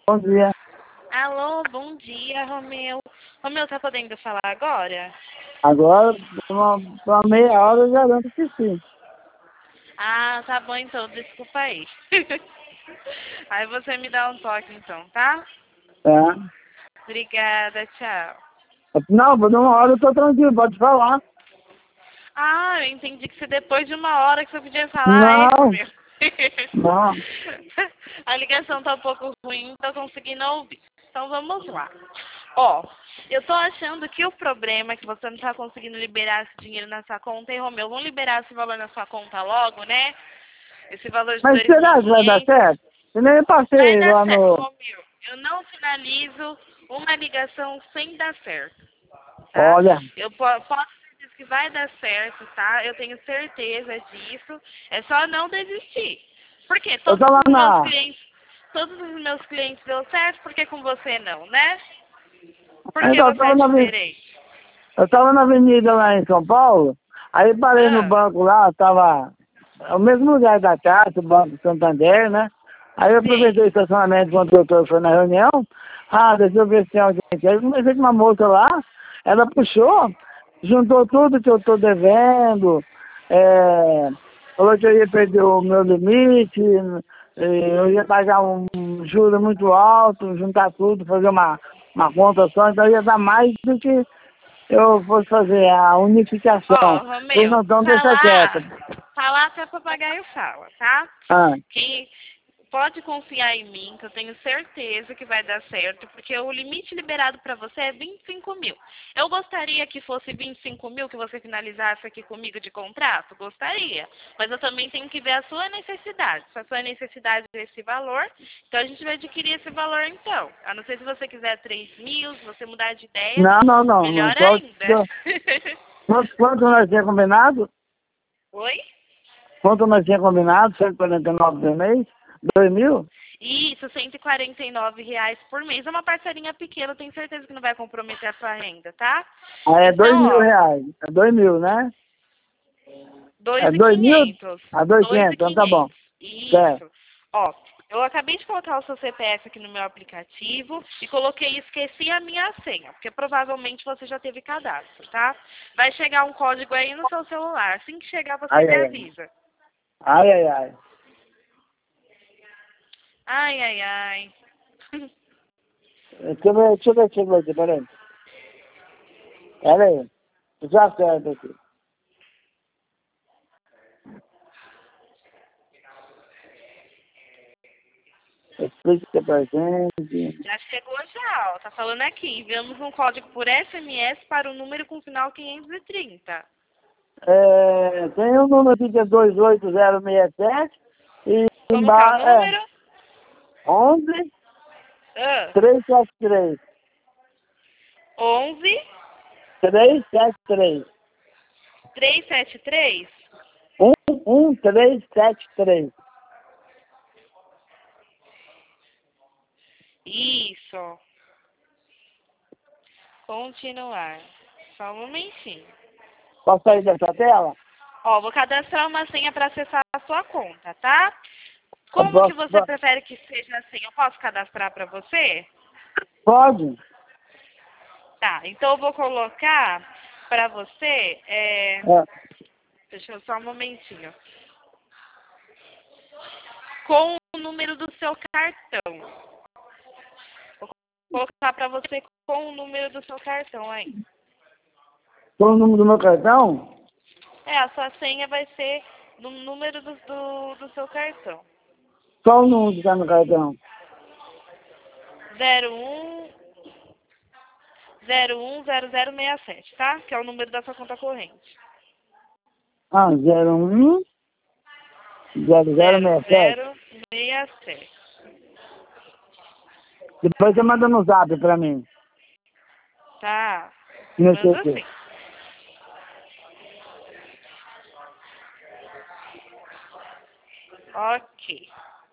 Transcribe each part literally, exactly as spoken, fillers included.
Bom dia. Alô, bom dia, Romeu. Romeu, tá podendo falar agora? Agora, uma, uma meia hora eu garanto que sim. Ah, tá bom então, desculpa aí. Aí você me dá um toque então, tá? Tá? Obrigada, tchau. Não, por uma hora eu tô tranquilo, pode falar. Ah, eu entendi que você depois de uma hora que você podia falar, aí, Não, Romeu. não. A ligação tá um pouco ruim, não tô conseguindo ouvir. Então vamos lá. Ó, eu tô achando que o problema é que você não tá conseguindo liberar esse dinheiro na sua conta. E, Romeu, vamos liberar esse valor na sua conta logo, né? Esse valor de Mas dois mil e será que vai dar quinhentos. certo? Eu nem Vai passei dar lá certo, no... Romeu. Eu não finalizo uma ligação sem dar certo, tá? Olha, Eu po- posso dizer que vai dar certo, tá? Eu tenho certeza disso. É só não desistir. Por quê? eu Todos tava os meus na... clientes, todos os meus clientes deu certo, por que com você não, né? Por que Então, eu você é tava na, aven- diferente? eu tava na avenida lá em São Paulo, aí parei no Ah, banco lá, tava... É o mesmo lugar da Caixa, o Banco Santander, né? Aí eu sim. aproveitei o estacionamento quando o doutor foi na reunião. Ah, deixa eu ver se tem alguém aqui. Aí eu comecei com uma moça lá, ela puxou, juntou tudo que eu estou devendo, é, falou que eu ia perder o meu limite, eh, eu ia pagar um juro muito alto, juntar tudo, fazer uma, uma conta só, então ia dar mais do que eu fosse fazer a Ó, unificação. Pois Romeu, não, então deixa quieto. falar, falar até papagaio fala, tá? Ah, Quem pode confiar em mim, que eu tenho certeza que vai dar certo, porque o limite liberado para você é vinte e cinco mil. Eu gostaria que fosse vinte e cinco mil que você finalizasse aqui comigo de contrato, gostaria. Mas eu também tenho que ver a sua necessidade. Se a sua necessidade é esse valor, então a gente vai adquirir esse valor então. A não ser se você quiser três mil, se você mudar de ideia, não, não, não, não. melhor Só, ainda. só- quanto, quanto nós tínhamos combinado? Oi? Quanto nós tínhamos combinado? cento e quarenta e nove por mês? Dois mil? Isso, cento e quarenta e nove reais por mês. É uma parcelinha pequena, tenho certeza que não vai comprometer a sua renda, tá? Ah, é dois Então, mil ó, reais. É dois mil, né? É dois mil e dois mil? quinhentos. Ah, dois mil e dois mil e quinhentos, então tá bom. quinhentos. Certo. Isso. Ó, eu acabei de colocar o seu C P F aqui no meu aplicativo e coloquei e esqueci a minha senha, porque provavelmente você já teve cadastro, tá? Vai chegar um código aí no seu celular. Assim que chegar, você Ai, me ai, ai. avisa. Ai, ai, ai. Ai, ai, ai. Deixa eu ver, deixa eu ver, deixa eu ver aqui, peraí. Peraí. Já certo aqui. Explica pra gente. Já chegou já, ó. Tá falando aqui. Enviamos um código por S M S para o número com final quinhentos e trinta. É, tem um número aqui que é dois oito zero seis sete e Como que é o embaixo é número? onze Ah, trezentos e setenta e três. onze, trezentos e setenta e três. trezentos e setenta e três. um um três sete três. Isso. Continuar. Só um momentinho. Posso sair dessa tela? Ó, vou cadastrar uma senha para acessar a sua conta, tá? Eu Como que posso, você prefere que seja assim? Eu posso cadastrar para você? pode? Tá, então eu vou colocar para você, é... É, deixa eu só um momentinho. Com o número do seu cartão. Vou colocar para você com o número do seu cartão aí. qual o número do meu cartão? É, a sua senha vai ser no número do, do, do seu cartão. Qual o número que está no cartão? zero um zero um zero zero seis sete, tá? Que é o número da sua conta corrente. Ah, zero um zero zero zero seis sete. zero seis sete. Depois você manda no zap pra mim. Tá? Não sei o Manda quê. sim. Ok.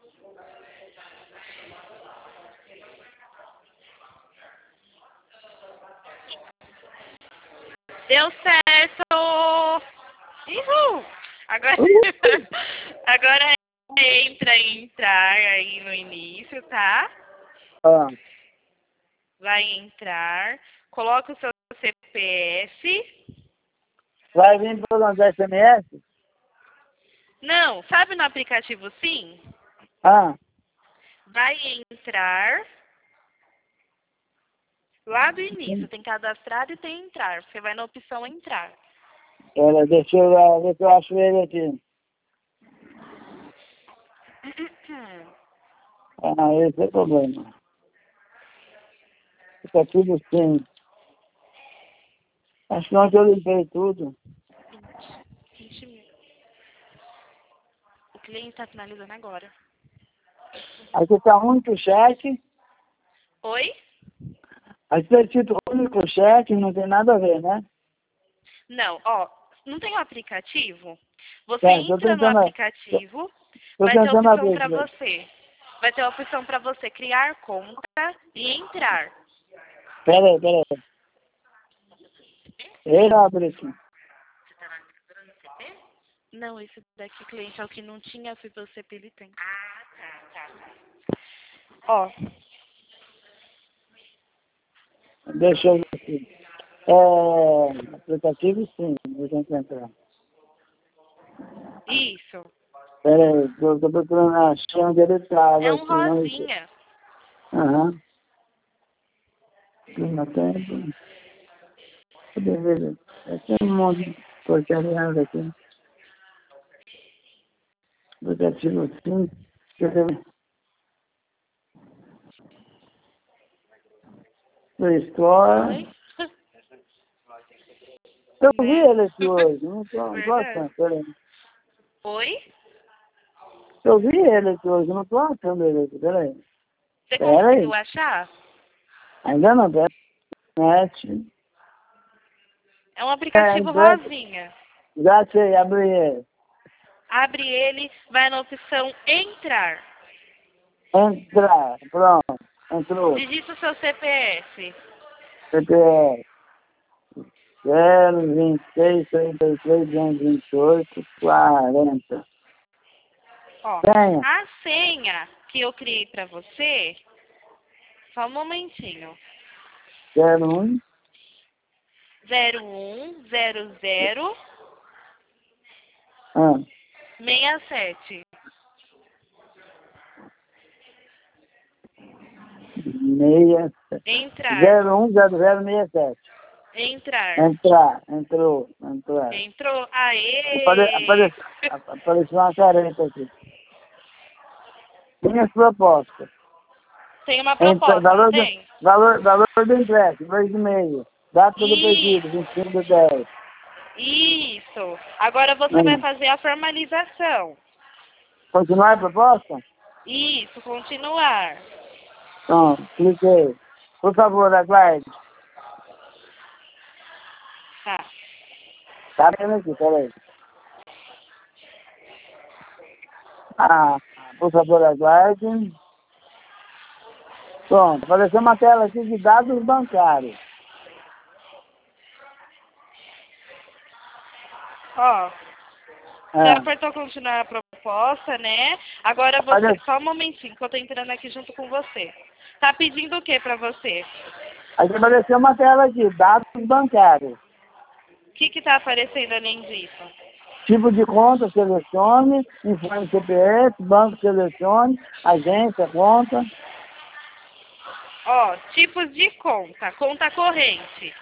Deu certo! Uhul! Agora, agora entra em entrar aí no início, tá? Ah, vai entrar, coloca o seu C P F. vai vir por uns S M S? Não, sabe no aplicativo Sim? Ah, Vai entrar lá do início, tem cadastrado e tem entrar. Você vai na opção entrar. pera, deixa eu ver se eu acho ele aqui. Ah, esse é o problema. Fica tudo assim. Acho que ontem eu limpei tudo. vinte mil. O cliente está finalizando agora. Aqui tá único cheque. Oi? Aqui tá escrito único cheque, não tem nada a ver, né? Não, ó, não tem o aplicativo? Você Tem, tô entra no tentando, aplicativo, tô vai ter a tentando opção abrir para aqui. você. Vai ter a opção para você criar conta e entrar. Pera aí, pera aí. Ele abre aqui. Não, esse daqui cliente é o que não tinha, fui pelo C P, ele tem. Ah, tá, tá. Ó, Deixa eu ver aqui. É, aplicativo sim, eu tenho que entrar. isso. Pera aí, eu tô procurando a chama de eletrado É um aqui, não sei. rosinha. Aham. Clima tempo. Cadê ver? Tem um monte de porcaria aqui. Aplicativo sim. Deixa eu ver. Play Store. Oi? Eu vi Né? ele aqui hoje, não tô, não tô Verdade. achando, pera aí. Oi? Eu vi ele aqui hoje, não tô achando ele aqui, pera aí. Você Pera conseguiu aí. achar? Ainda não, pera aí. Net. É um É, aplicativo então, rosinha. já sei, abri ele. Abre ele, vai na opção entrar. Entrar, pronto, entrou. Digita o seu C P F. C P F zero vinte e seis, trinta e três, duzentos e vinte e oito, quarenta. Ó, Senha, a senha que eu criei para você, só um momentinho. zero um, zero um zero zero ah, seis sete. meia, Entrar. zero um, zero zero, meia sete. Entrar. Entrar, entrou, entrou. Entrou? Apare, Aê! apare, apareceu uma careta aqui. Minhas propostas. Tem uma Entra, proposta, não valor, do, tem? valor, valor do ingresso, dois e meio. Data do pedido, Isso. vinte e cinco de dez. Isso. Agora você vai Hum. fazer a formalização. Continuar a proposta? Isso, continuar. Então, cliquei. Por favor, aguarde. Tá. Tá vendo aqui, peraí. Ah, por favor, aguarde. Pronto, apareceu uma tela aqui de dados bancários. Ó, você É. apertou continuar a proposta, né? Agora você, Olha, só um momentinho que eu tô entrando aqui junto com você. Tá pedindo o que pra você? aqui apareceu uma tela aqui, dados bancários. O que que tá aparecendo além disso? Tipo de conta, selecione, informe C P F, banco, selecione, agência, conta. Ó, tipos de conta. Conta corrente.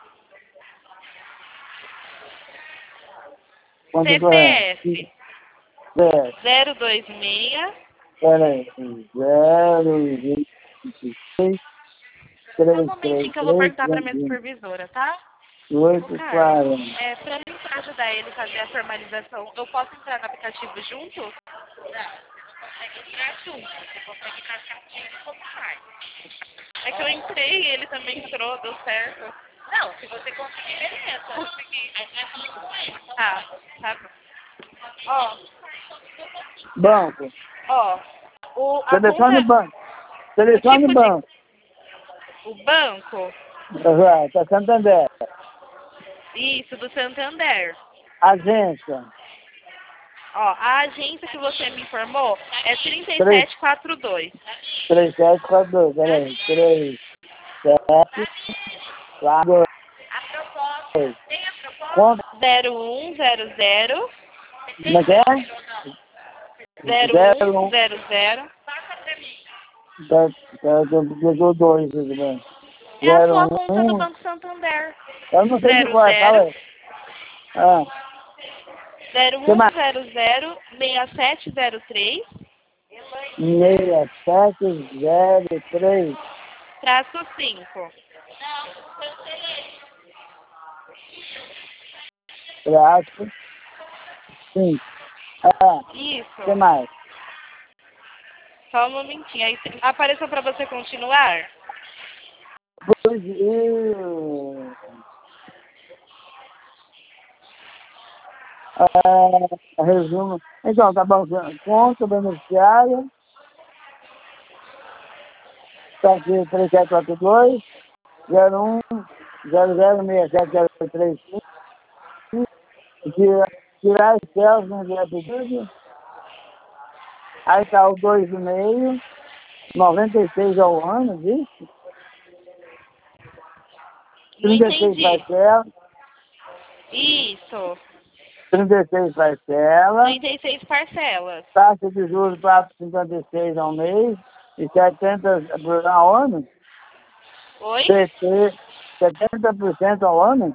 Conta corrente. C P F É, zero dois seis. peraí. zero, vinte e seis, Só um três, três, momentinho que eu vou três, perguntar pra minha supervisora, tá? Ô, oito, Carlos, quarenta. é, pra mim pra ajudar ele a fazer a formalização, eu posso entrar no aplicativo junto? Não, você não consegue entrar junto. Você consegue entrar certinho como faz. É que eu entrei e ele também entrou, deu certo. Não, se você conseguir, beleza. Consegui. Aí você vai falando com ele. Tá, tá bom. Ó, Banco. ó, o, a Selecione conta, banco. o Selecione tipo de, banco. o banco, Tá, tá Santander. isso, do Santander. Agência. Ó, a agência que você me informou é trinta e sete quarenta e dois. três sete quatro dois, peraí. três sete quatro dois. Quanto? zero um zero zero. Como é que é? zero um zero zero. Tá, tá, pegou dois aqui, né? É a sua zero conta do um. Banco Santander. Eu não sei de zero qual é, fala zero. aí. Ah, zero que um mais? zero zero seis sete zero três. seis sete zero três. Traço cinco. Traço cinco. Ah, Isso. que mais? Só um momentinho. Aí apareceu para você continuar? Pois, e... Ah, resumo. Então, tá bom. Conta beneficiária. Está aqui três sete quatro dois, zero um zero zero seis sete zero três cinco. Tirar, tirar os céus no dia pedido. Aí está o dois e meio, noventa e seis ao ano, viu? Não trinta e seis entendi. parcelas, Isso. trinta e seis parcelas, trinta e seis parcelas. taxa de juros quatro vírgula cinquenta e seis ao mês e setenta por ao ano, Oi? setenta por cento ao ano,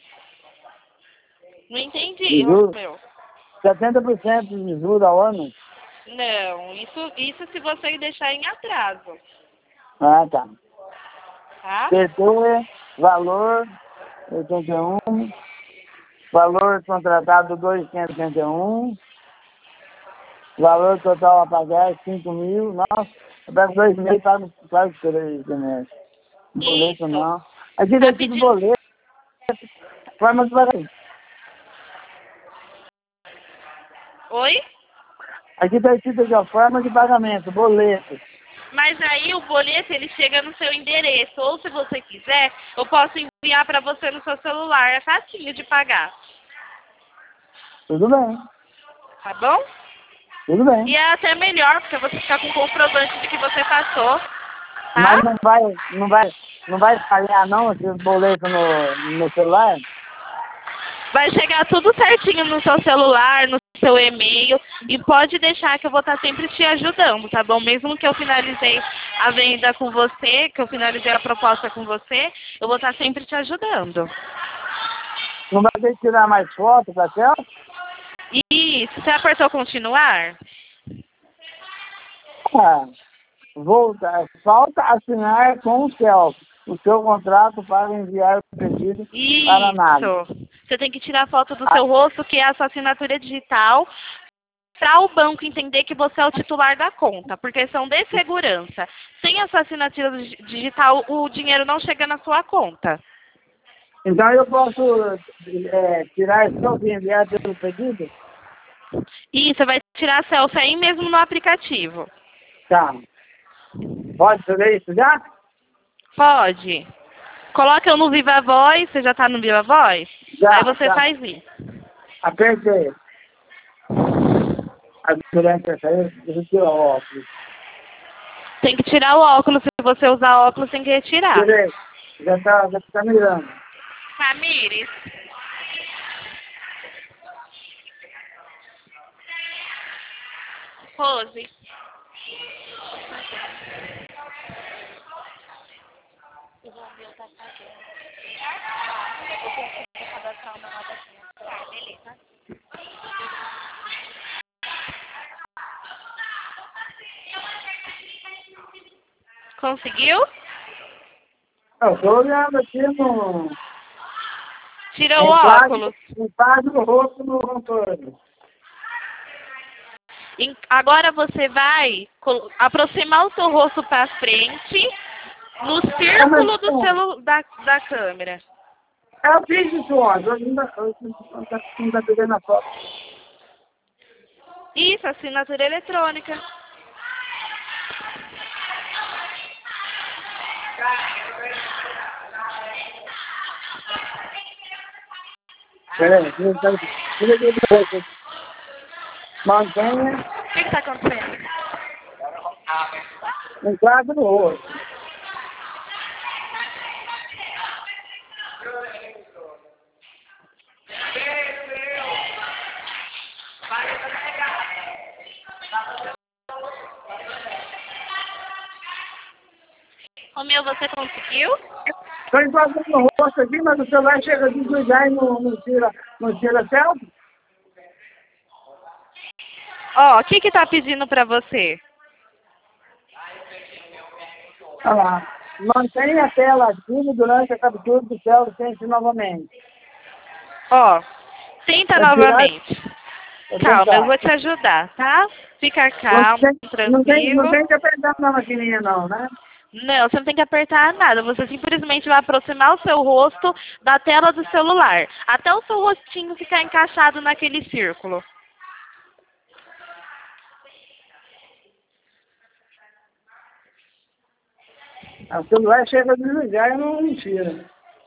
Não de entendi, juros, Rafael. setenta por cento de juros ao ano. Não, isso, isso se você deixar em atraso, Ah, tá. tá? P T, valor oitenta e um, valor contratado dois mil quinhentos e oitenta e um, valor total a pagar cinco mil, nossa, eu pego dois mil, pago quase três semestres. Boleto Isso. não. Aqui Tá tem tipo pedindo... boleto, forma de pagamento. Oi? Aqui está escrito aqui, ó, forma de pagamento, boleto. Mas aí o boleto, ele chega no seu endereço. Ou se você quiser, eu posso enviar para você no seu celular. É facinho de pagar. Tudo bem, Tá bom? tudo bem. E é até melhor, porque você fica com comprovante de que você passou. Mas Tá? não vai, não vai, não vai falhar não esse boleto no, no celular? Vai chegar tudo certinho no seu celular, no seu e-mail. E pode deixar que eu vou estar sempre te ajudando, tá bom? Mesmo que eu finalizei a venda com você, que eu finalizei a proposta com você, eu vou estar sempre te ajudando. Não vai ter que tirar mais foto para tela? Isso, você apertou continuar? Ah, volta, falta assinar com o C E L. O seu contrato para enviar o pedido para análise. Isso. Você tem que tirar foto do Ah, seu rosto, que é a sua assinatura digital, para o banco entender que você é o titular da conta, por questão de segurança. Sem a sua assinatura dig- digital, o dinheiro não chega na sua conta. então eu posso é, tirar só e enviar pelo pedido? E você vai tirar a selfie aí mesmo no aplicativo. Tá. Pode fazer isso já? Pode. Coloca eu no Viva Voz, você já está no Viva Voz? Já, Aí você já. faz isso. Apertei. A durante essa aí, eu tiro o óculos. Tem que tirar o óculos, se você usar óculos tem que retirar. Tirei. Já está já tá mirando. Ramires. Rose. O Romeu tá fazendo. Eu consigo cadastrar uma nova senha. Tá, beleza. Conseguiu? Eu estou olhando aqui no... Tira o Em parte, óculos. em parte do rosto no contorno. Em- Agora você vai colo- aproximar o seu rosto para frente no círculo do celu da, da câmera. Eu fiz isso ontem. Eu ainda não está pegando a foto. Isso, assinatura eletrônica. Peraí, deixa eu- deixa eu- deixa eu- Mantenha O que está acontecendo? um quadro no rosto. Romeu, você conseguiu? Estou enquadrando no rosto aqui, mas o celular chega a desligar e não, não tira, não tira selfie. Ó, o que que tá pedindo pra você? Olha lá. Mantenha a tela ativa durante a captura do céu sempre novamente. Ó, tenta Pra tirar, novamente. vou Calma, eu tentar. vou te ajudar, tá? Fica Não calmo, tem, não tem, não tranquilo. tem que apertar na maquininha não, né? Não, você não tem que apertar nada. Você simplesmente vai aproximar o seu rosto da tela do celular. Até o seu rostinho ficar encaixado naquele círculo. O celular chega a desligar e não tira.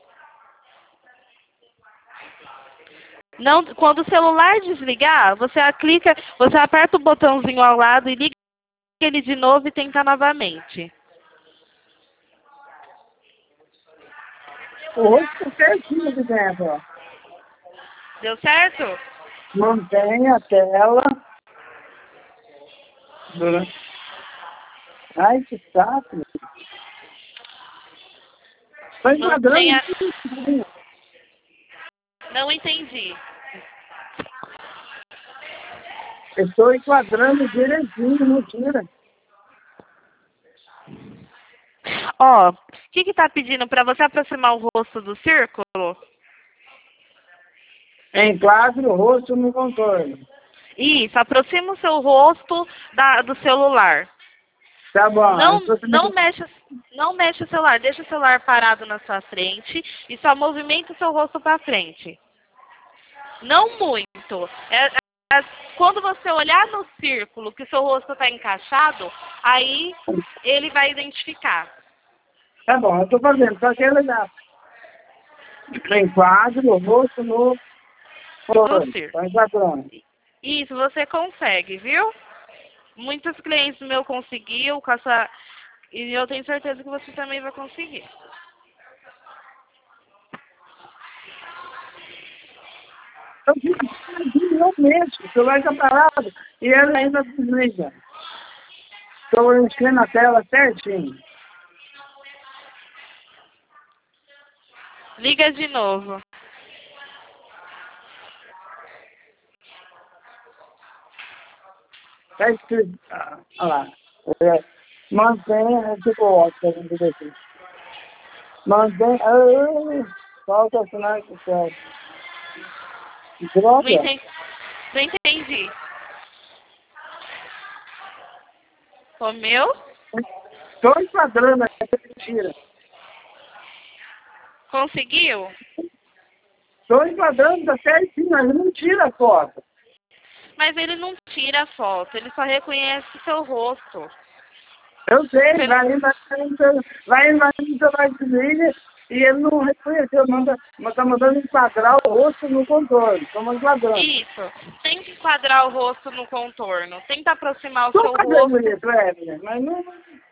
Não, quando o celular desligar, você clica, você aperta o botãozinho ao lado e liga ele de novo e tenta novamente. O rosto está certinho aqui dentro, ó. Deu certo? Mantenha a tela durante... Ai, que saco. Estou enquadrando. Mantenha. Não entendi. Estou enquadrando direitinho, não tira. Ó, o que que tá pedindo para você aproximar o rosto do círculo? Enquadre o rosto no contorno. Isso, aproxima o seu rosto da, do celular. Tá bom. Não, Eu tô não também... mexe, não mexe o celular, deixa o celular parado na sua frente e só movimenta o seu rosto para frente. Não muito. É, é, quando você olhar no círculo que o seu rosto está encaixado, aí ele vai identificar. Tá bom, eu tô fazendo, só que é legal. Enquadre o rosto no No contorno. círculo. Estou enquadrando. Isso, você consegue, viu? Muitos clientes meus conseguiu com essa. E eu tenho certeza que você também vai conseguir. Eu fico eu mesmo, o celular está parado e ele ainda desliga. Estou enchendo a tela certinho. Liga de novo. Está escrito. Ah, olha lá. É, mantenha, tipo ótimo, aqui. Mantenha. Ah, falta o sinal do céu. Não Droga. entendi. Não entendi. Romeu? Estou enquadrando aqui, mentira. Conseguiu? Estou enquadrando, está certinho, mas não tira a foto. Mas ele não tira a foto, ele só reconhece o seu rosto. Eu sei, Você vai não... indo, vai indo, vai indo, vai indo, vai desliga, e ele não reconheceu, manda, está mandando enquadrar o rosto no contorno, estamos enquadrando. Isso. Tem que enquadrar o rosto no contorno. Tenta aproximar o Estou seu fazendo rosto. isso, Evelyn, mas não...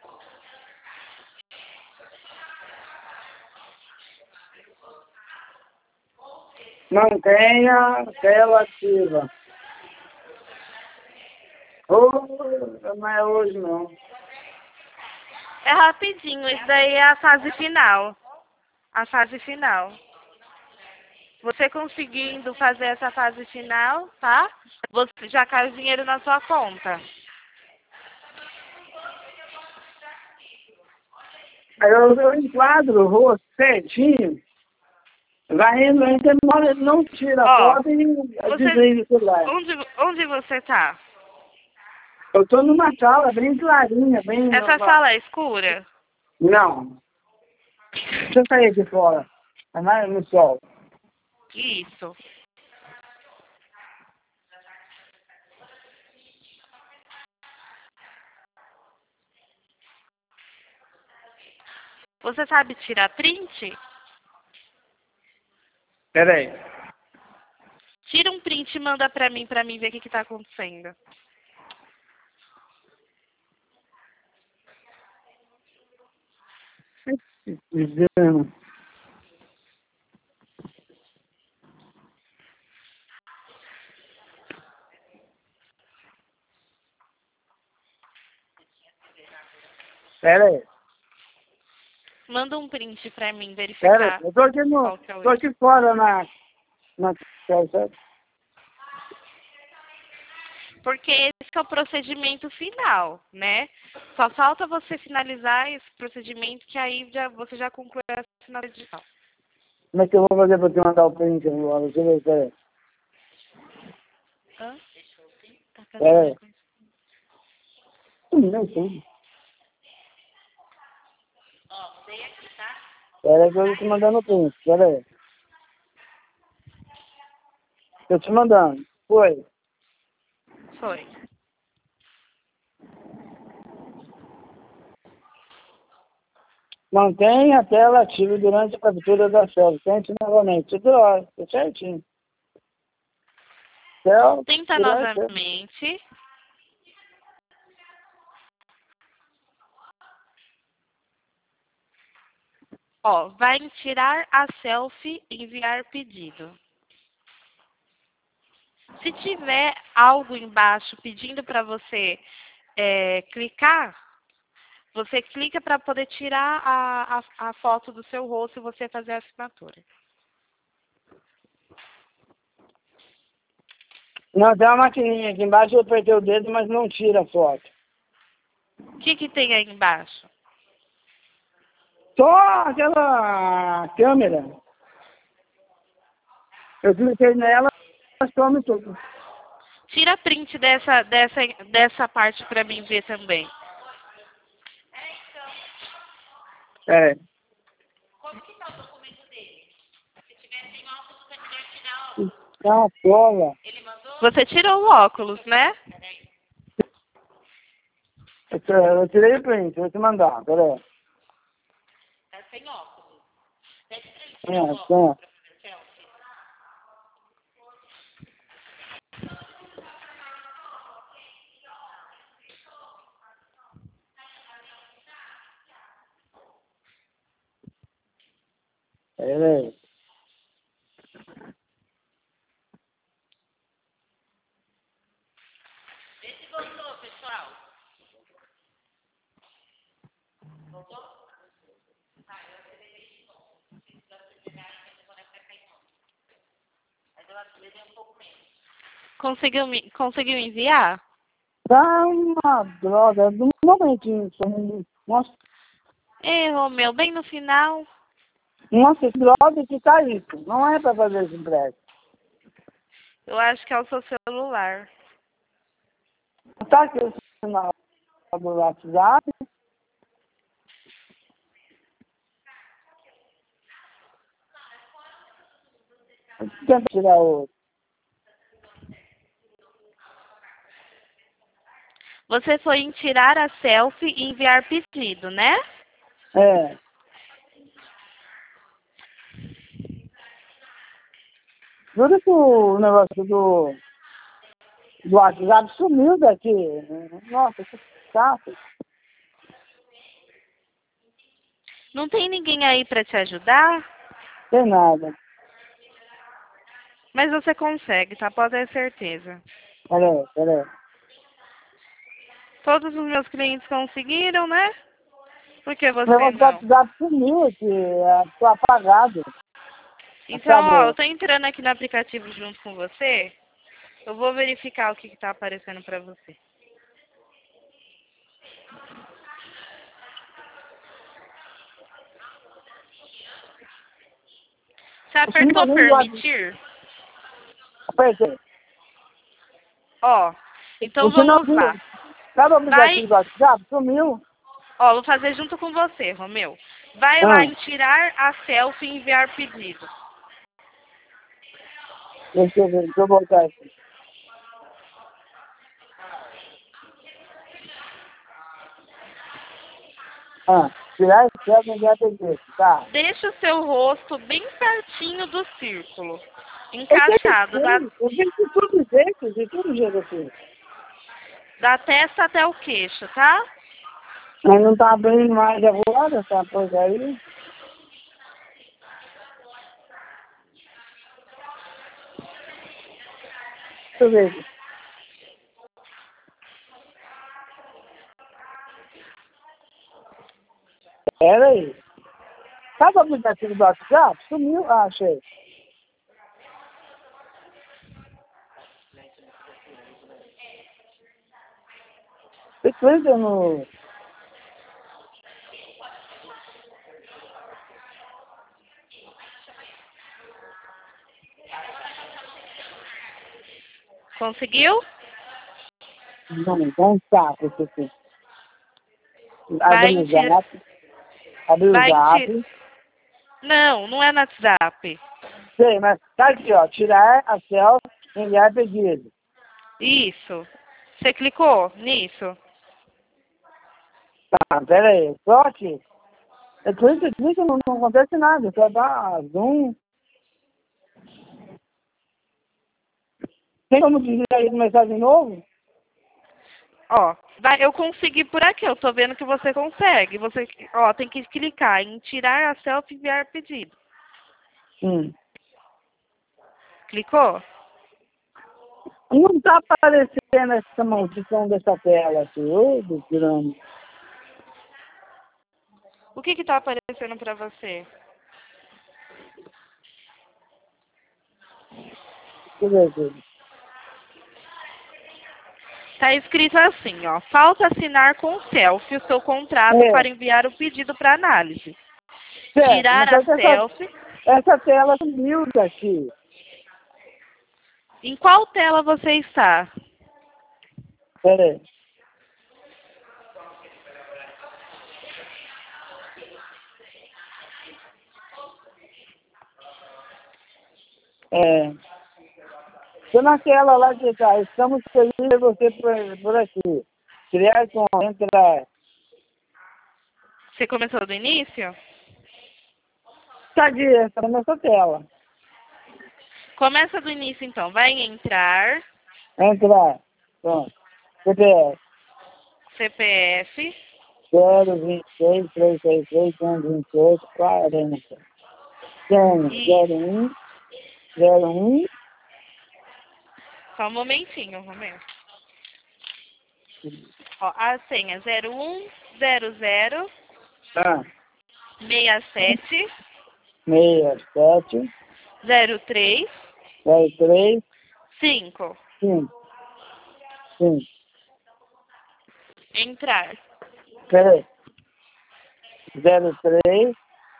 Mantenha a tela ativa. Oh, não é hoje, não. É rapidinho, isso daí é a fase final. A fase final. Você conseguindo fazer essa fase final, tá? Você já cai o dinheiro na sua conta. Aí eu, eu enquadro o rosto certinho, vai indo, aí demora, ele não tira a Ó, foto e você, desliga o celular. onde, onde você tá? Eu estou numa sala bem clarinha, bem... Essa sala é escura? Não. Deixa eu sair aqui fora. É mais no sol. Isso. Você sabe tirar print? Peraí. Tira um print e manda pra mim, pra mim ver o que que tá acontecendo. Dizendo. Pera aí. Manda um print pra mim Pera aí. verificar Eu tô aqui, no, qual que é o tô erro. aqui fora na... na certo? Porque esse que é o procedimento final, né? Só falta você finalizar esse procedimento que aí já, você já conclui a assinatura digital. Como é que eu vou fazer pra te mandar o print agora? Deixa eu ver, pera aí. Hã? Tá Pera fazendo aí. coisa. Não sei. Pera aí que eu tô te mandando o print. Pera aí. Tô te mandando. Foi. Foi. Mantenha a tela ativa durante a captura da selfie. Tente novamente. Tudo ótimo. Tá certinho. Selfie. Tenta Durante... novamente. Ó, vai em tirar a selfie e enviar pedido. Se tiver algo embaixo pedindo para você é, clicar, você clica para poder tirar a, a, a foto do seu rosto e você fazer a assinatura. Não, tem uma maquininha aqui embaixo. Eu apertei o dedo, mas não tira a foto. O que, que tem aí embaixo? Só aquela câmera. Eu cliquei nela, some tudo. Tira print dessa, dessa, dessa parte para mim ver também. É. Tá uma cola. Você tirou o óculos, né? Eu eu tirei o print, vou te mandar. Pera aí. Tá sem óculos. É, é. Pera aí. Conseguiu, me- conseguiu enviar? Tá uma droga. Um momentinho só. Nossa, Ei, Romeu, bem no final. nossa, que droga que tá isso. Não é pra fazer esse empréstimo. Eu acho que é o seu celular. Tá aqui o sinal do WhatsApp. Tenta tirar o... Você foi em tirar a selfie e enviar pedido, né? É. Juro que o negócio do, do WhatsApp sumiu daqui. Nossa, que chato. Não tem ninguém aí para te ajudar? Tem nada. Mas você consegue, tá? Pode ter certeza. Pera aí, pera aí. Todos os meus clientes conseguiram, né? Por que O você negócio do não? WhatsApp sumiu aqui. é, Tô apagado. Então, ó, eu Acabou. tô entrando aqui no aplicativo junto com você. Eu vou verificar o que, que tá aparecendo para você. Você Sumiu apertou nem do WhatsApp. permitir? Apertei. Ó, então O vamos lá. sinalzinho. Sabe o Vai, aplicativo do WhatsApp? Sumiu. ó, vou fazer junto com você, Romeu. Vai lá Ah, em tirar a selfie e enviar pedido. deixa eu ver. Deixa eu voltar aqui. Ah. Tirar a selfie e enviar pedido, tá? Deixa o seu rosto bem pertinho do círculo. Eu Encaixado, da, tenho, eu tenho de todo jeito, de todo jeito assim. da testa até o queixo, tá? Mas não tá abrindo mais agora, essa porcaria. Deixa eu ver. Pera aí. Sabe o aplicativo do WhatsApp? Sumiu? Ah, achei. Você clica no... Conseguiu? Não, não tá, porque assim. Vai Abre em o tira... zap. Abre o Vai em tira... zap. Não, não é no WhatsApp. Sei, mas tá aqui, ó. Tirar a selfie e enviar pedido. Isso. Você clicou nisso? Tá, pera aí. Só aqui. É clica, clica, não, não acontece nada. Só dá zoom. Tem como desligar aí e começar de novo? Ó, vai, eu consegui por aqui, eu tô vendo que você consegue. Você, ó, tem que clicar em tirar a selfie e enviar pedido. Hum. Clicou? Não tá aparecendo essa maldição dessa tela aqui. Ô, do grama. O que que tá aparecendo pra você? Deixa eu ver aqui. Tá escrito assim, ó. Falta assinar com selfie o seu contrato É, para enviar o pedido para análise. certo, Tirar mas a só que essa, selfie. essa tela sumiu daqui. Em qual tela você está? Pera aí. É. Tô naquela lá que tá. Estamos felizes de você por, por aqui. Criar com entrar. Você começou do início? Tá aqui, essa nessa tela. Começa do início, então. Vai em entrar, Entrar. Pronto. C P F. C P F. zero vinte e seis, trezentos e sessenta e três, cento e vinte e oito, quarenta. Senha E zero um, zero um. só um momentinho, Romeu. Ó, a senha zero um zero zero Ah, seis sete seis sete, zero três zero três, cinco. cinco. cinco. Entrar. Peraí. zero três,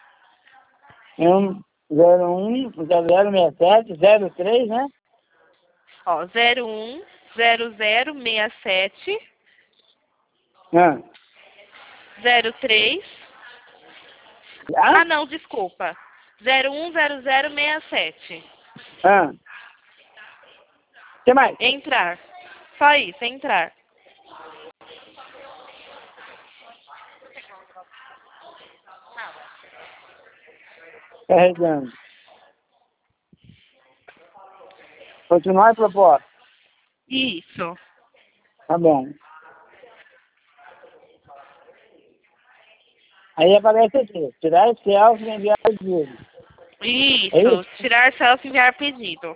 um, zero um, zero zero seis sete, zero três, né? Ó, zero um zero zero seis sete Ah. zero três. Ah? Ah, não, desculpa. zero um zero zero seis sete. Ah. O que mais? Entrar. Só isso, entrar. Carregando. Continuar a proposta. Isso. Tá bom. Aí aparece aqui. Tirar esse selfie e enviar o pedido. É Isso. isso? Tirar selfie e enviar pedido.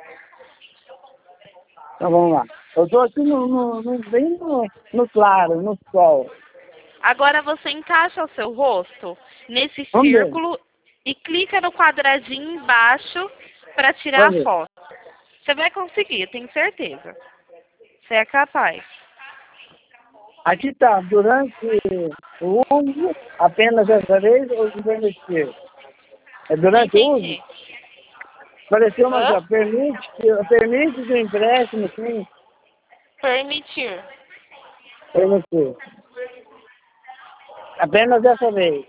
Então vamos lá. Eu tô aqui no, no, no, bem no, no claro, no sol. Agora você encaixa o seu rosto nesse Vamos ver. círculo e clica no quadradinho embaixo para tirar a Vamos ver. foto. Você vai conseguir, eu tenho certeza. Você é capaz. Aqui tá, durante o uso, apenas essa vez ou se permitir? É durante o uso? Entendi. Apareceu uma aqui, Hã? ó. Permite, permite o empréstimo, sim. Permitir. Permitir. Apenas dessa vez.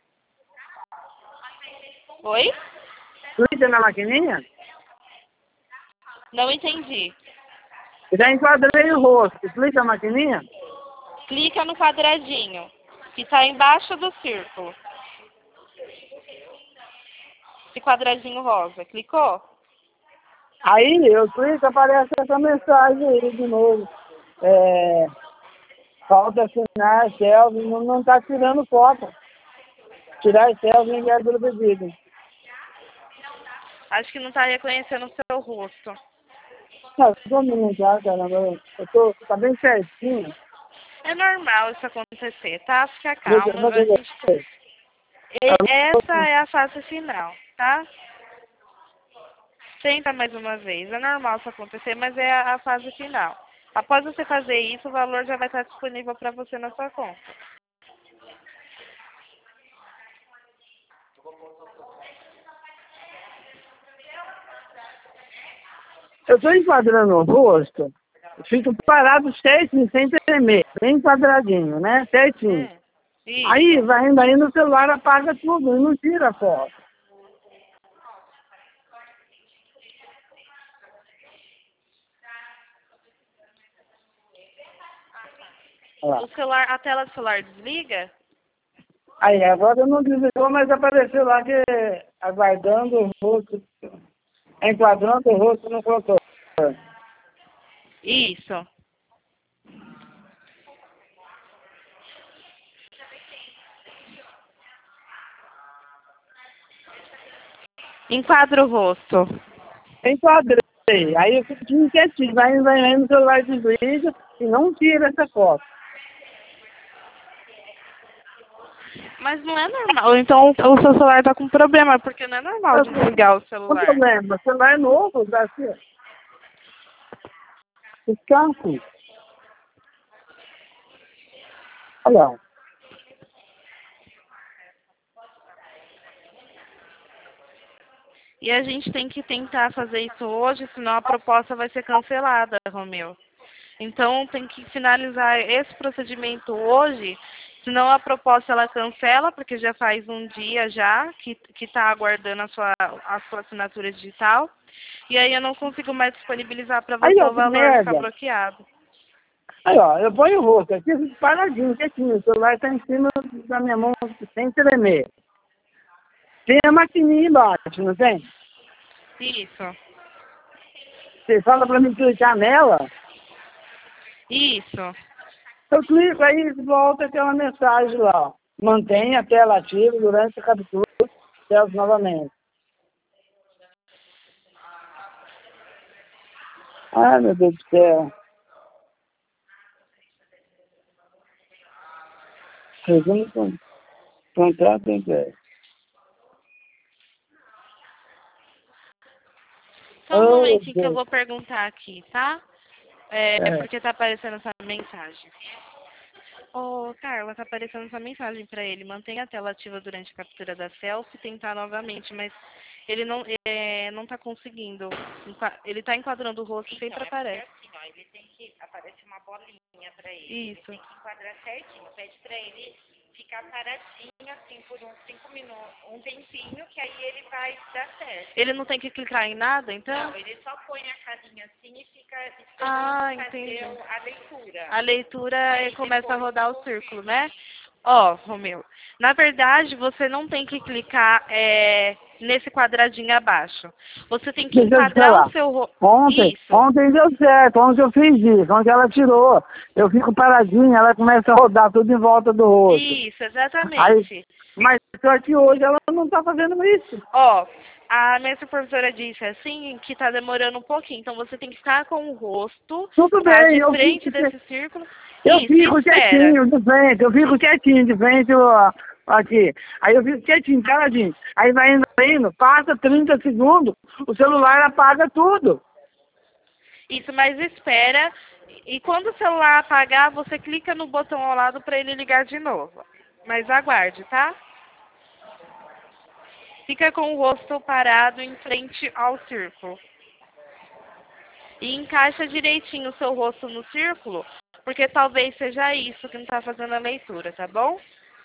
Oi? Clica na maquininha Não entendi. e já enquadrei o rosto. Clica na maquininha. Clica no quadradinho. Que tá embaixo do círculo. Esse quadradinho rosa. Clicou? Aí eu clico, aparece essa mensagem aí de novo. É, falta assinar selfie, não, não tá tirando foto. Tirar selfie em guarda do pedido. Acho que não tá reconhecendo o seu rosto. Não, todo mundo já, caramba. Eu tô, tá bem certinho. É normal isso acontecer, tá? Fica Deixa eu calma. A fazer gente... você. E- Essa é a fase final, tá? Tenta mais uma vez. É normal isso acontecer, mas é a a fase final. Após você fazer isso, o valor já vai estar disponível para você na sua conta. Eu tô enquadrando o rosto, eu fico parado certinho, sem tremer, bem quadradinho, né? Certinho. Hum, isso. Aí vai indo, aí no celular apaga tudo e não tira a foto. Olha lá. O celular, a tela do celular desliga? Aí agora não desligou, mas apareceu lá que aguardando o rosto, enquadrando o rosto no controle. Isso. Enquadra o rosto. Enquadrei. Aí eu fico quietinho, vai indo, vai indo, no celular desliga e não tira essa foto. Mas não é normal. Então o seu celular tá com problema, porque não é normal desligar o Não celular. problema, o celular é novo, dá assim, ó. Descanso. Olha lá. E a gente tem que tentar fazer isso hoje, senão a proposta vai ser cancelada, Romeu. Então tem que finalizar esse procedimento hoje, senão a proposta ela cancela, porque já faz um dia já que que está aguardando a sua, a sua assinatura digital. E aí eu não consigo mais disponibilizar para Aí, você ó, o que valor, ficar merda. bloqueado. Aí, ó, eu ponho o rosto aqui, eu fico paradinho, quietinho. O celular tá em cima da minha mão, sem tremer. Tem a maquininha embaixo, não tem? Isso, Você fala pra mim clicar nela, isso. eu clico, aí volta aquela mensagem lá, ó. Mantenha a tela ativa durante a captura selfie novamente. Ai, meu Deus do céu. Resumo com contrato em pé. Só um Oh, momentinho que eu Deus. vou perguntar aqui, tá? É, é É. porque tá aparecendo essa mensagem. Ô, Carla, tá aparecendo essa mensagem pra ele. Mantenha a tela ativa durante a captura da selfie e tentar novamente, mas ele não, é, não tá conseguindo. Enqua- Ele tá enquadrando o rosto, sempre aparece. Assim, ó, ele tem que aparece uma bolinha pra ele. Isso. Ele tem que enquadrar certinho. Pede pra ele ficar paradinho assim por uns cinco minutos, um tempinho, que aí ele vai dar certo. Ele não tem que clicar em nada, então? Não, ele só põe a carinha assim e fica esperando Ah, fazer entendi. o- a leitura. A leitura Aí eh, começa a depois rodar o confirma. círculo, né? Ó, Romeu, na verdade você não tem que clicar eh, nesse quadradinho abaixo. Você tem que Deixa eu te enquadrar falar. o seu rosto. Ontem, Isso. ontem deu certo, ontem eu fiz isso, ontem ela tirou. Eu fico paradinho, ela começa a rodar tudo em volta do rosto. Isso, Aí, exatamente. mas só que hoje ela não tá fazendo isso. Ó, a minha supervisora disse assim que tá demorando um pouquinho, então você tem que ficar com o rosto, Tudo tá, bem, de eu frente fico, desse círculo. eu Isso, fico espera. quietinho de frente, eu fico quietinho de frente, ó, aqui. Aí eu fico quietinho, paradinho. Aí vai indo, vai indo, passa trinta segundos, o celular apaga tudo. Isso, mas espera. E quando o celular apagar, você clica no botão ao lado para ele ligar de novo. Mas aguarde, tá? Fica com o rosto parado em frente ao círculo. E encaixa direitinho o seu rosto no círculo, porque talvez seja isso que não está fazendo a leitura, tá bom?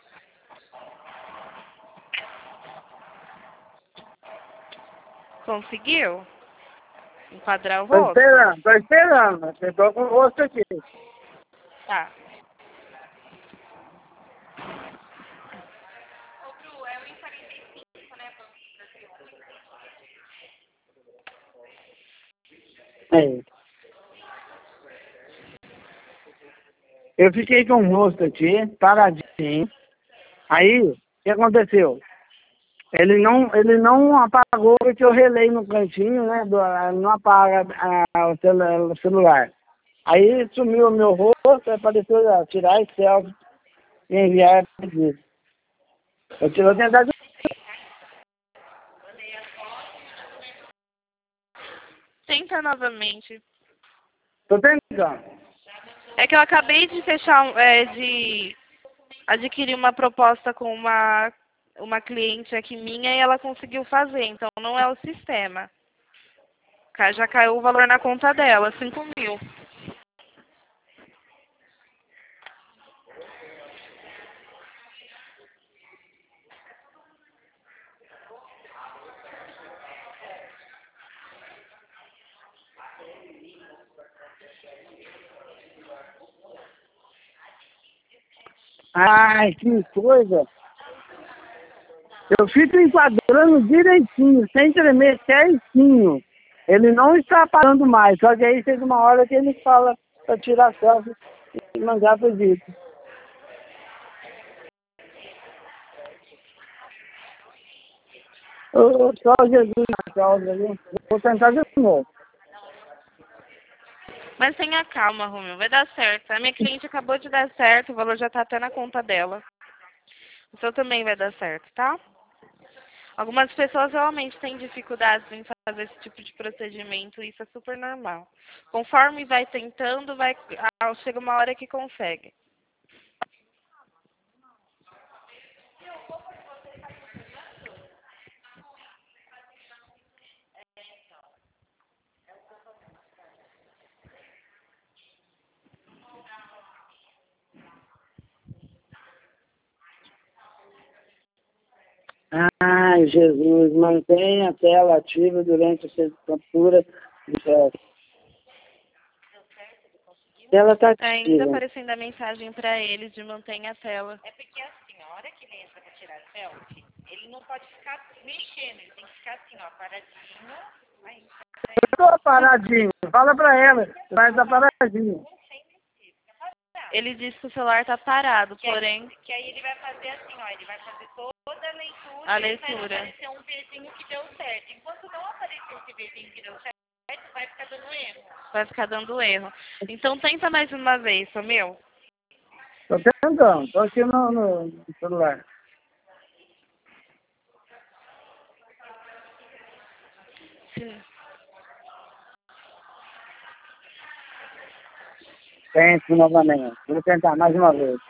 Conseguiu? Enquadrar o Tô rosto? esperando, tô esperando, eu tô com o rosto aqui. Tá. É. Eu fiquei com o rosto aqui, paradinho. Aí, o que aconteceu? Ele não, ele não apagou porque eu relei no cantinho, né? Do, não apaga a, o, celu, o celular. Aí sumiu o meu rosto, apareceu já, tirar esse selfie e enviar isso. Eu tive tentado. Tenta novamente. Tô tentando. É que eu acabei de fechar, é, de adquirir uma proposta com uma, uma cliente aqui minha e ela conseguiu fazer. Então não é o sistema. Ca- Já caiu o valor na conta dela, cinco mil. Ai, que coisa. Eu fico enquadrando direitinho, sem tremer, certinho. Ele não está parando mais, só que aí chega uma hora que ele fala para tirar selfie e mandar pro dito. Ô, só Jesus na causa, viu? Vou tentar de novo. Mas tenha calma, Romeu, vai dar certo. A minha cliente acabou de dar certo, o valor já está até na conta dela. O seu também vai dar certo, tá? Algumas pessoas realmente têm dificuldades em fazer esse tipo de procedimento, e isso é super normal. Conforme vai tentando, vai, ah, chega uma hora que consegue. Ai, Jesus, mantenha a tela ativa durante a captura de selfie. Ela está Ainda ativa. aparecendo a mensagem para ele de mantenha a tela. É porque assim, a hora que ele entra pra tirar selfie, ele não pode ficar mexendo, ele tem que ficar assim, ó, paradinho. Aí, Eu tô paradinho, fala pra ela, vai estar paradinho. sem mexer, fica parado. Ele disse que o celular está parado, Que aí, porém que aí ele vai fazer assim, ó, ele vai fazer toda a leitura, a e vai leitura. aparecer um Vzinho que deu certo. Enquanto não aparecer esse Vzinho que deu certo, vai ficar dando erro. Vai ficar dando erro. Então tenta mais uma vez, Romeu. Tô tentando, tô aqui no, no celular. Sim. Tente novamente, vou tentar mais uma vez.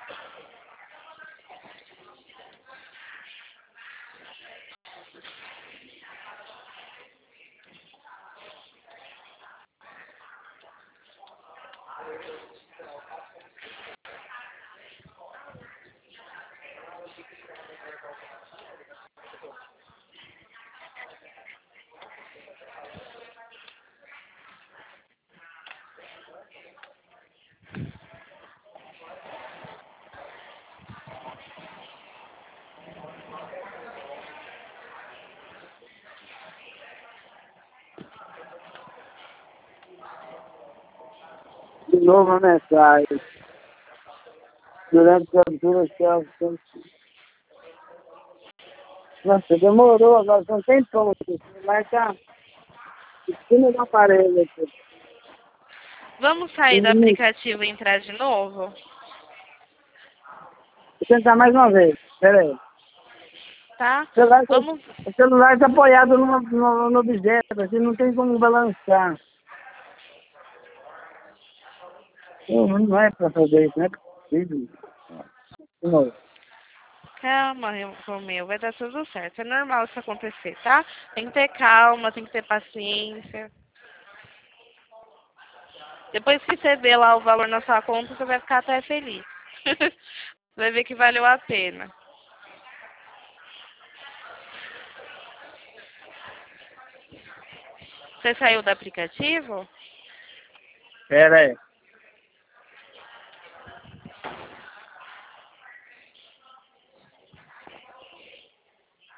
De novo a mensagem. Durante a captura, selfie. Nossa, demorou agora, não tem como aqui. Mas tá em cima do aparelho aqui. Vamos sair do Vou aplicativo e entrar de novo? tentar mais uma vez, pera aí. Tá? O celular, tá- Vamos. o celular está apoiado no, no, no objeto, assim, não tem como balançar. Não, não é para fazer isso, não é possível. De novo. Calma, Romeu, vai dar tudo certo. É normal isso acontecer, tá? Tem que ter calma, tem que ter paciência. Depois que você vê lá o valor na sua conta, você vai ficar até feliz. Vai ver que valeu a pena. Você saiu do aplicativo? Pera aí.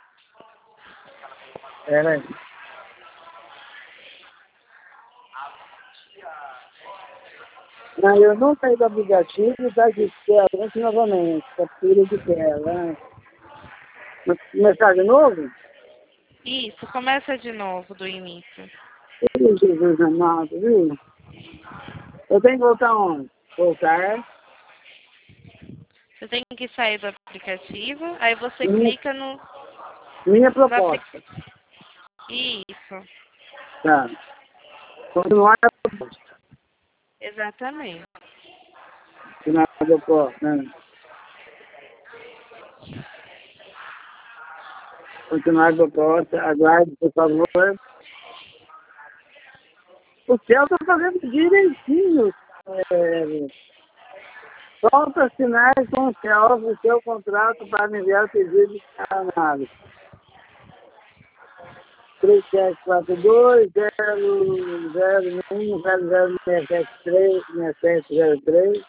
Pera aí. Não, eu não saí do aplicativo e está aqui, tela, novamente, captura de tela. Né? Começar de novo? Isso, começa de novo, do início. Ih, Jesus amado, viu? Eu tenho que voltar onde? Voltar. Você tem que sair do aplicativo, aí você Minha, clica no... minha no proposta. apli... Isso, Tá. Continuar a proposta. exatamente. Continuar a proposta, né? Continuar a proposta. Aguarde, por favor. O céu está fazendo direitinho. É, Falta assinais com o céu o seu contrato para enviar o pedido de análise. três sete quatro dois, zero zero um, zero zero seis sete três, seis sete zero três.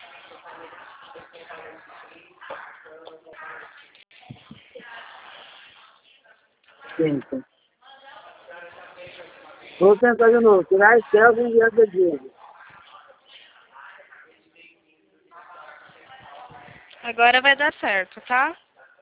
Cinco. Vou tentar de novo. Tirar o céu e enviar o pedido. Agora vai dar certo, tá?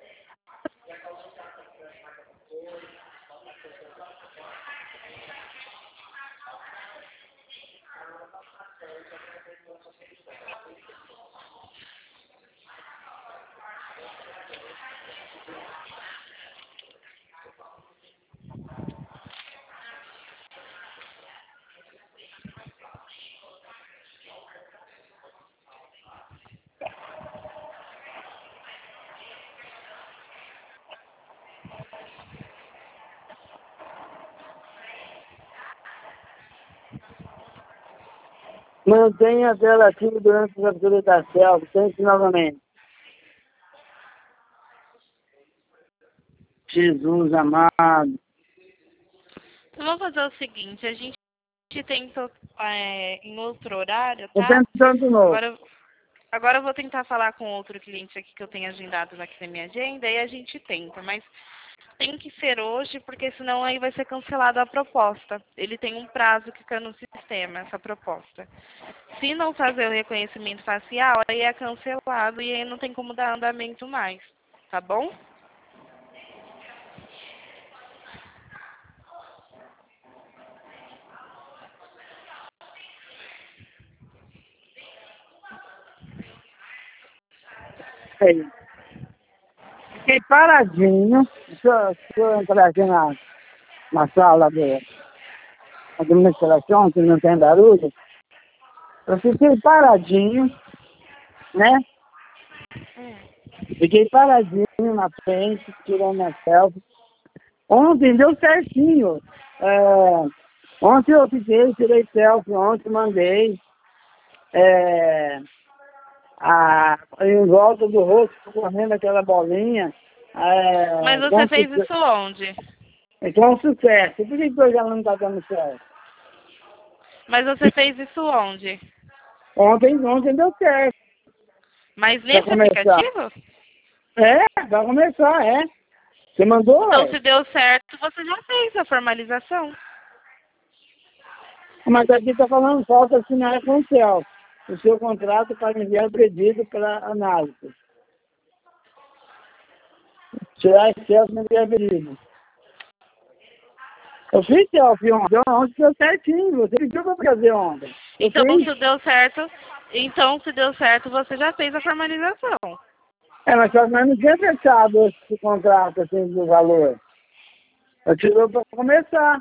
Mantenha a tela ativa durante a captura da selfie. Tente novamente. Jesus amado. Então vamos fazer o seguinte, a gente tenta é, em outro horário, Eu tá? tento de novo. Agora, agora eu vou tentar falar com outro cliente aqui que eu tenho agendado aqui na minha agenda e a gente tenta, mas tem que ser hoje, porque senão aí vai ser cancelada a proposta. Ele tem um prazo que fica no sistema, essa proposta. Se não fazer o reconhecimento facial, aí é cancelado e aí não tem como dar andamento mais, tá bom? Aí. Fiquei paradinho. Deixa eu, deixa eu entrar aqui na, na sala de administração, que não tem barulho. Eu fiquei paradinho, né? Fiquei paradinho na frente, tirando a selfie. Ontem deu certinho. É, ontem eu fiquei, tirei selfie, ontem mandei. É, a, em volta do rosto, correndo aquela bolinha. É, Mas você com, fez suce- isso onde? com sucesso. Por que que hoje ela não está dando certo? Mas você fez isso onde? Ontem, ontem deu certo. Mas Pra nesse começar. aplicativo? É, pra começar, é. Você mandou, Então, é? se deu certo, você já fez a formalização. Mas aqui está falando falta assinar com o céu o seu contrato para enviar o pedido para análise. Tirar esse céu e enviar o pedido. Eu fiz selfie ontem, ontem deu certinho, você pediu para fazer ontem. Eu Então, fiz. se deu certo, então, se deu certo, você já fez a formalização. É, mas só que nós não tinha fechado esse contrato assim do valor. Eu tirou para começar.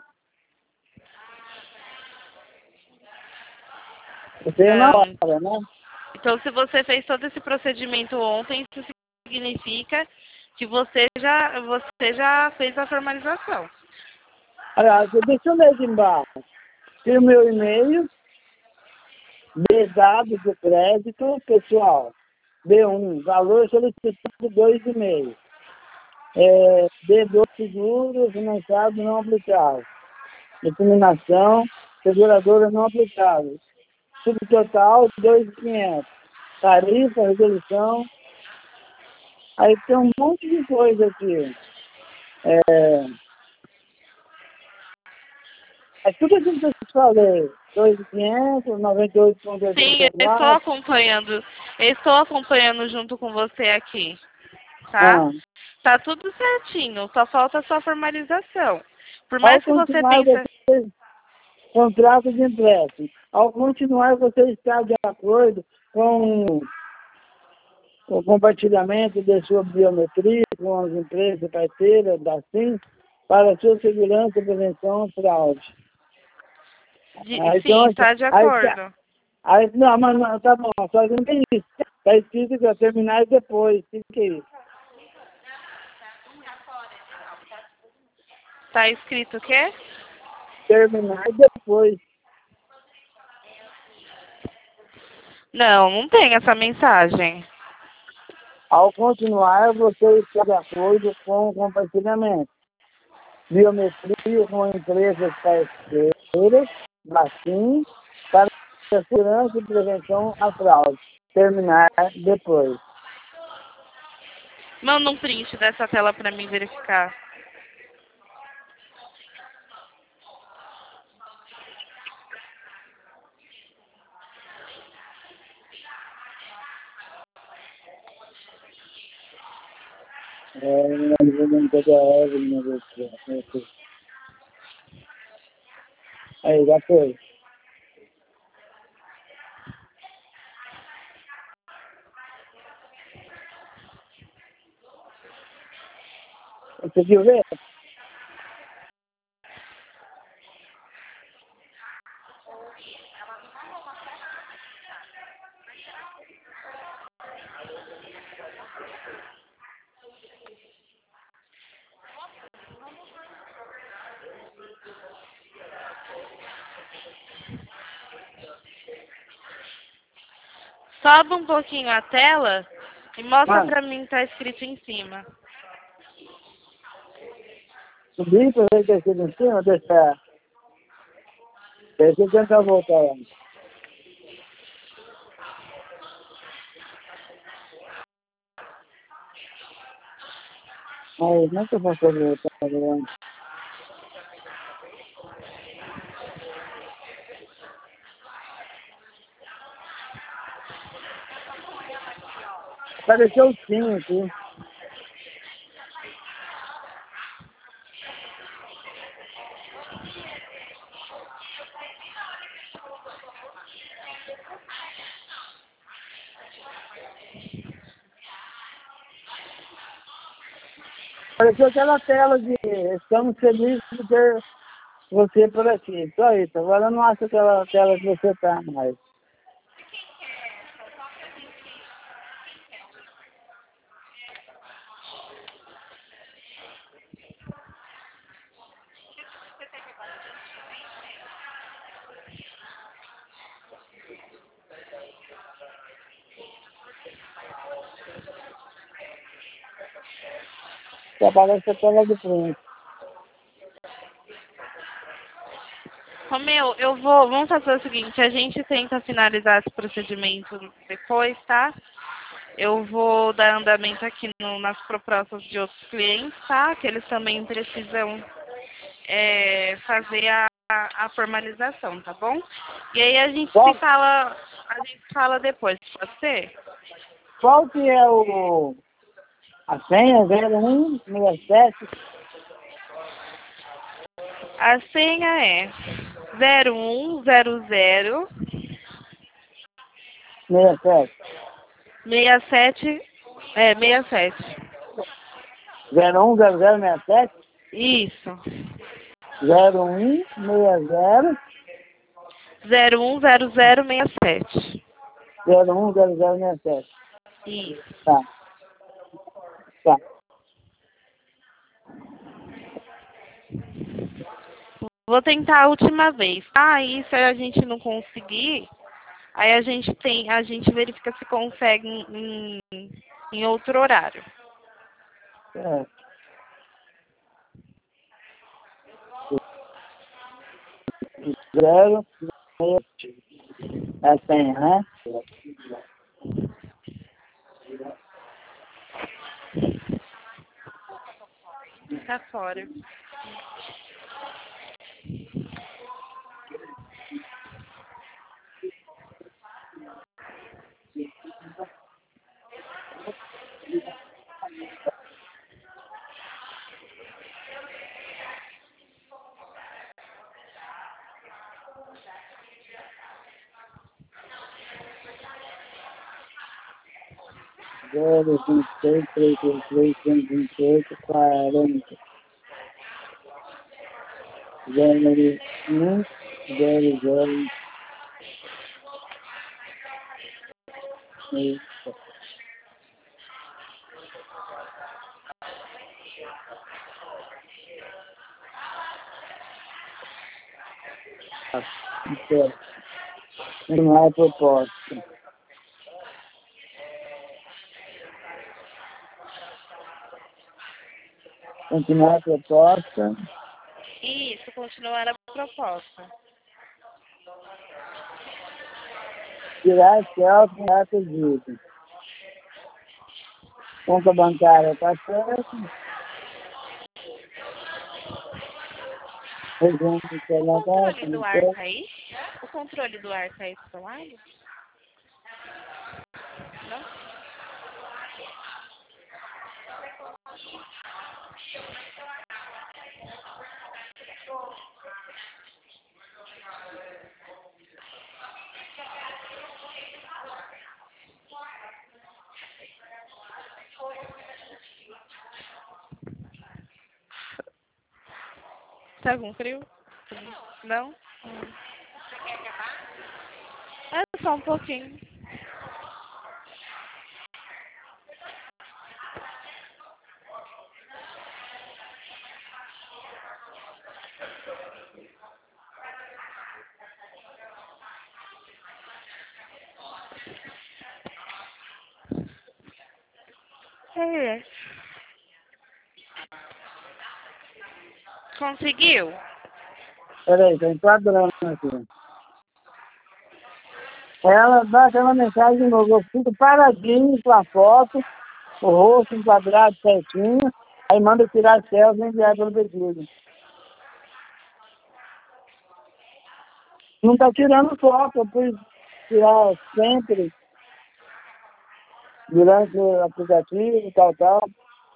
Você é na Não. hora, né? Então, se você fez todo esse procedimento ontem, isso significa que você já, você já fez a formalização. Aliás, deixa eu ler aqui embaixo. Tem o meu e-mail, B dados de crédito pessoal. B um, valor solicitado dois e meio. É, B dois, seguro financiado não aplicável. Determinação, seguradora não aplicável. Subtotal, dois mil e quinhentos. Tarifa, resolução. Aí tem um monte de coisa aqui. É, É tudo aquilo que eu te falei. dois mil e quinhentos, noventa e oito ponto oitenta Sim, e eu estou quatro. acompanhando. Eu estou acompanhando junto com você aqui, tá? Ah. Tá tudo certinho, só falta a sua formalização. Por Ao mais que você continuar pense... você, contrato de empréstimo, ao continuar você está de acordo com o compartilhamento de sua biometria com as empresas parceiras da SIM para sua segurança, prevenção e fraude. de- Aí, então, Sim, tá de aí, tá- acordo. aí, não, mas não, tá bom, só que não tem isso. Está escrito que vai terminar depois. O que é isso? Tá escrito o quê? Terminar depois. Não, não tem essa mensagem. Ao continuar, você está de acordo com o compartilhamento. Biometria com empresas parceiras, da SIM, para a segurança e prevenção à fraude. Terminar depois. Manda um print dessa tela para mim verificar. É, não vou pegar a Evelyn, meu Deus. Aí, já foi. Você viu ver? Sobe um pouquinho a tela e mostra Mano, para mim o que tá escrito em cima. subir para ver que aqui em cima, deixar. Deixa eu tentar voltar lá. Aí, como é que eu posso voltar lá? Apareceu sim aqui. Apareceu aquela tela de estamos felizes de ter você por aqui. Só isso. Agora eu não acho aquela tela que você está mais. Só aparece a tela de frente. Romeu, eu vou. Vamos fazer o seguinte, a gente tenta finalizar esse procedimento depois, tá? Eu vou dar andamento aqui no- nas propostas de outros clientes, tá? Que eles também precisam é, fazer a, a a formalização, tá bom? E aí a gente se Qual, fala, a gente fala depois, pode ser? qual que é o, a senha? zero um seis sete A senha é zero um zero zero seis sete. seis sete é seis sete. zero um zero zero seis sete. Isso. zero um seis zero. zero um zero zero seis sete. zero um zero zero seis sete. Isso. Tá, tá. Vou tentar a última vez. Ah, e se a gente não conseguir, aí a gente tem, a gente verifica se consegue em, em, em outro horário. É. Zero, seis, é a senha, né? Tá fora. zero, vinte e seis, três três três, cento e vinte e oito, quarenta. Zero, um, zero, zero, seis. Não é proposta. Continuar a proposta. Isso, continuar a proposta. Tirar selfie e pedido. Conta bancária está certo. Resumo do O celular, controle do não ar sei. tá aí? O controle do ar tá aí do seu lado? Não? Tá com frio? Não? Hum. É só um pouquinho. É. Conseguiu? Peraí, tá enquadrando aqui. Ela dá aquela mensagem de novo. Eu fico paradinho com a foto, o rosto enquadrado certinho, aí manda tirar selfie e enviar pelo pedido. Não tá tirando foto, eu fui tirar sempre durante o aplicativo, tal, tal.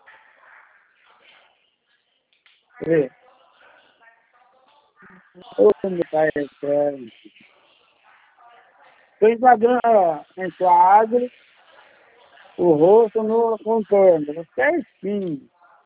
Vê. Ô, meu pai é sério. Tô enquadrando, ó, enquadro, o rosto no contorno, certinho.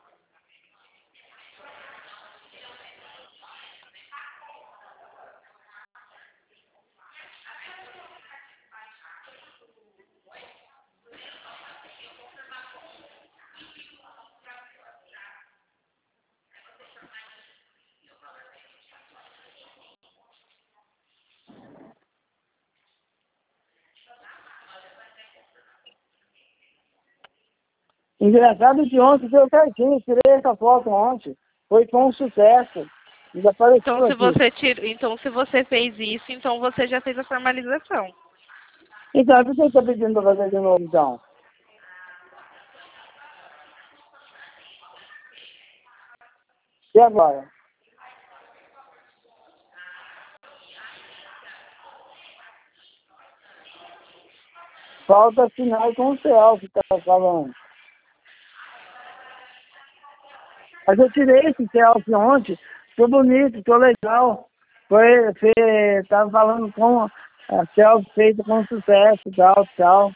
Engraçado que ontem deu certinho, tirei essa foto ontem. Foi com um sucesso. Ainda apareceu Então se aqui. você tira, então se você fez isso, então você já fez a formalização. Então, por que você está pedindo para fazer de novo, então? E agora? Falta assinar com o céu que está falando. Mas eu tirei esse selfie ontem, ficou bonito, ficou legal. Foi, foi, tava falando com a selfie feita com sucesso, tal, tal.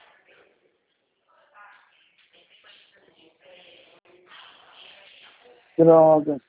Pronto.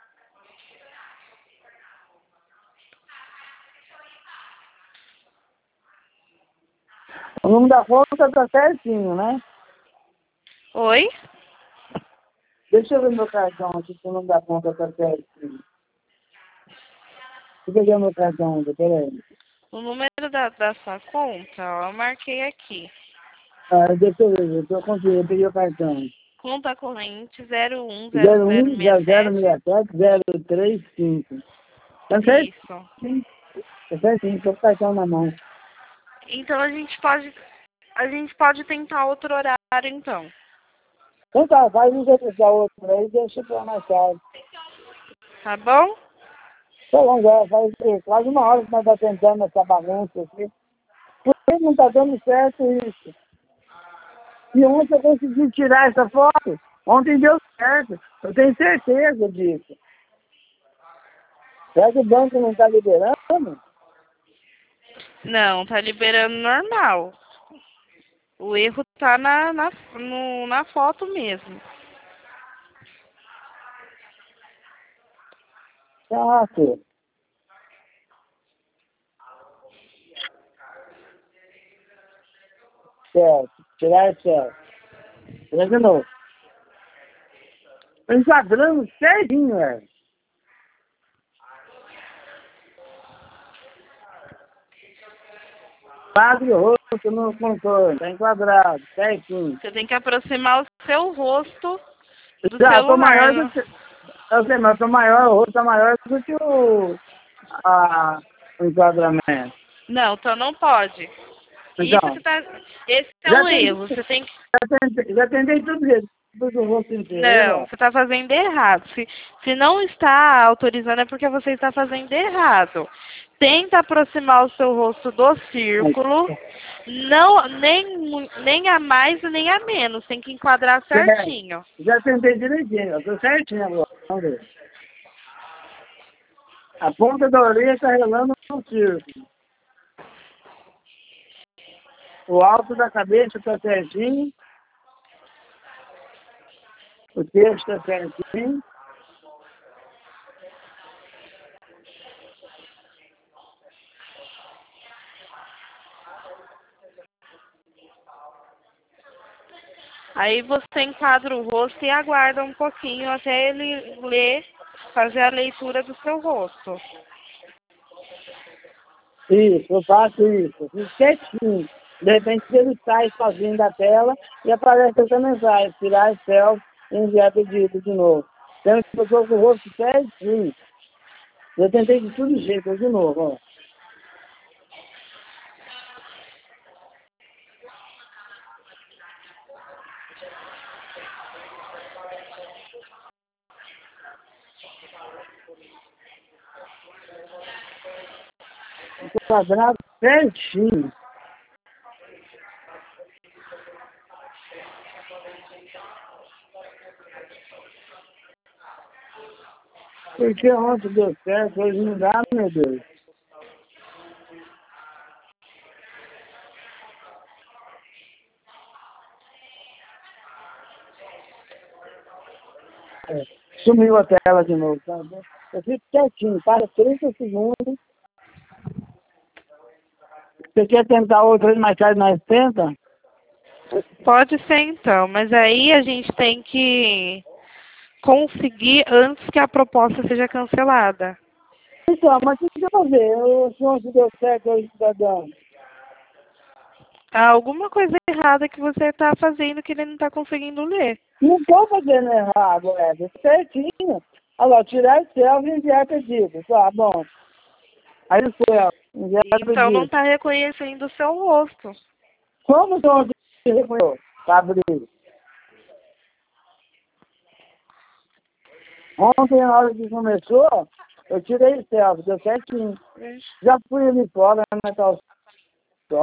O número da conta tá certinho, né? Oi? Deixa eu ver meu cartão aqui, se o número da conta tá certinho. Deixa eu ver meu cartão aqui, peraí. O número da, da sua conta, ó, eu marquei aqui. Ah, deixa eu ver, eu tô conseguindo, eu peguei o cartão. Conta corrente zero um zero zero zero um zero zero seis seis sete. sete zero três cinco. Tá certo? Isso. Tá certinho, tô com o cartão na mão. Então a gente pode a gente pode tentar outro horário então. Então tá, faz um exercício outro aí, deixa pra mais tarde. Tá bom? Tá bom, já faz eh, quase uma hora que nós tá tentando essa bagunça aqui. Por que não tá dando certo isso? E ontem eu consegui tirar essa foto, ontem deu certo. Eu tenho certeza disso. Será que o banco não tá liberando? Não, tá liberando normal. O erro tá na, na, no, na foto mesmo. Certo. Certo. Tirar certo. Tirar de novo. Enquadrando certinho, velho. Quadro o rosto no contorno. Tá enquadrado. Certinho. Você tem que aproximar o seu rosto do Já tô maior celular. do que... Eu sei, mas eu tô maior, o rosto tá maior do que o... A, o enquadramento. Não, então não pode. Isso Então, que tá, esse é já o tentei, erro. Você tem que... já tentei, já tentei tudo isso. Tudo o rosto inteiro. Não, Ó. você está fazendo errado. Se, se não está autorizando, é porque você está fazendo errado. Tenta aproximar o seu rosto do círculo, não, nem, mu- nem a mais e nem a menos. Tem que enquadrar certinho. Já tentei direitinho, eu tô certinho agora. Vamos ver. A ponta da orelha está relando no círculo. O alto da cabeça está certinho. O queixo está certinho. Aí você enquadra o rosto e aguarda um pouquinho até ele ler, fazer a leitura do seu rosto. Isso, eu faço isso. Eu fiz certinho. De repente ele sai sozinho da tela e aparece essa mensagem. Tirar selfie e enviar pedido de novo. Tendo que eu estou com o rosto certinho. Eu tentei de todo jeito, de novo, ó. Quadrado certinho. Porque ontem deu certo, hoje não dá, meu Deus. É, sumiu a tela de novo, tá? Eu fico quietinho, para trinta segundos. Você quer tentar outra vez mais tarde, nós tenta? Pode ser então, mas aí a gente tem que conseguir antes que a proposta seja cancelada. Então, mas o que eu vou fazer? O senhor se deu certo hoje está dando. Há alguma coisa errada que você está fazendo que ele não está conseguindo ler. Não estou fazendo errado, é, certinho. Olha lá, tirar o selfie e enviar pedido. Tá bom. Aí foi, ó, enviar Então não pedido. está reconhecendo o seu rosto. Como o senhor se reconheceu? Tá abrindo. Ontem, na hora que começou, eu tirei o selfie, deu certinho. Já fui ali fora, na tal sol.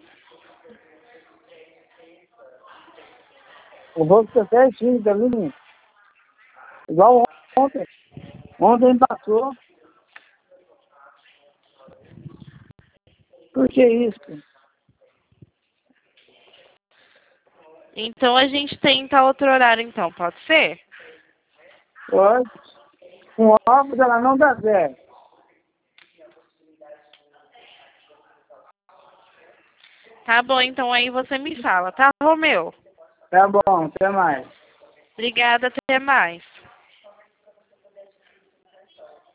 O rosto tá certinho, tá vendo? Igual ontem. Ontem passou. Por que isso? Então a gente tenta outro horário então, pode ser? Pode. Com óculos ela não dá certo. Tá bom, então aí você me fala, tá, Romeu? Tá bom, até mais. Obrigada, até mais.